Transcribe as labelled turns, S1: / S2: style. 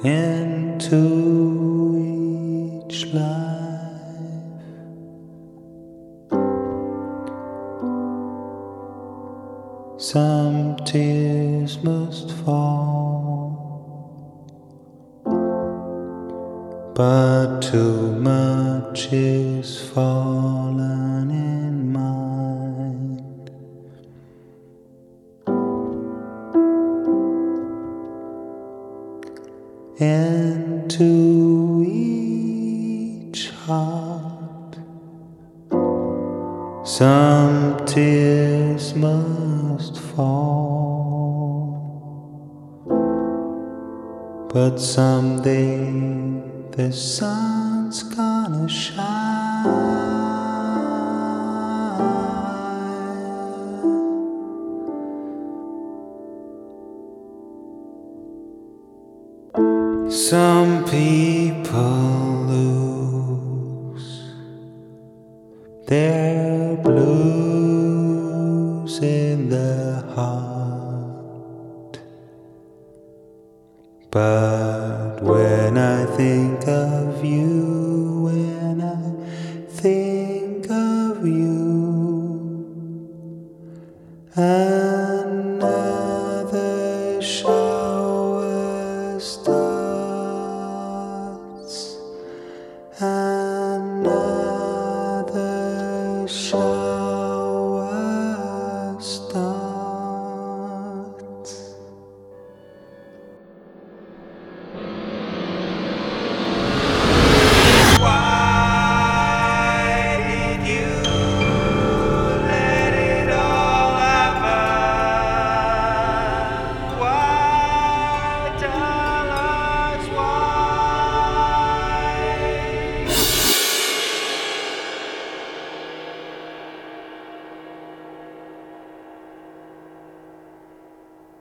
S1: into each life. Some tears must fall, but too much is fallen in mine. Into each heart, some tears must fall, but someday the sun's gonna shine. Some people lose their blues in their heart, but when I think of you,